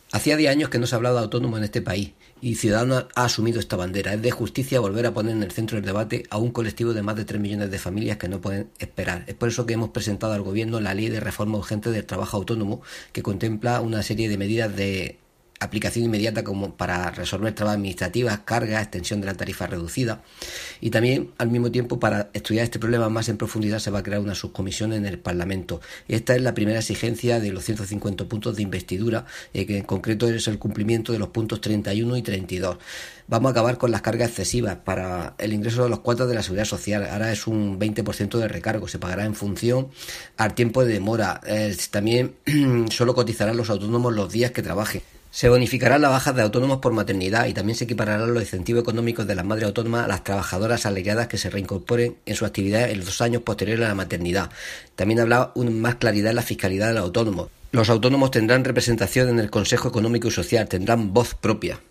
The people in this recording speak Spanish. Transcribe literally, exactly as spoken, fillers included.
Hacía diez años que no se hablaba de autónomos en este país y Ciudadanos ha asumido esta bandera. Es de justicia volver a poner en el centro del debate a un colectivo de más de tres millones de familias que no pueden esperar. Es por eso que hemos presentado al Gobierno la Ley de Reforma Urgente del Trabajo Autónomo, que contempla una serie de medidas de aplicación inmediata como para resolver trabas administrativas, cargas, extensión de la tarifa reducida, y también al mismo tiempo para estudiar este problema más en profundidad se va a crear una subcomisión en el Parlamento. Esta es la primera exigencia de los ciento cincuenta puntos de investidura, eh, que en concreto es el cumplimiento de los puntos treinta y uno y treinta y dos. Vamos a acabar con las cargas excesivas para el ingreso de los cuotas de la Seguridad Social. Ahora es un veinte por ciento de recargo, se pagará en función al tiempo de demora. Eh, también solo cotizarán los autónomos los días que trabajen. Se bonificarán las bajas de autónomos por maternidad y también se equipararán los incentivos económicos de las madres autónomas a las trabajadoras asalariadas que se reincorporen en su actividad en los dos años posteriores a la maternidad. También habrá un, más claridad en la fiscalidad de los autónomos. Los autónomos tendrán representación en el Consejo Económico y Social, tendrán voz propia.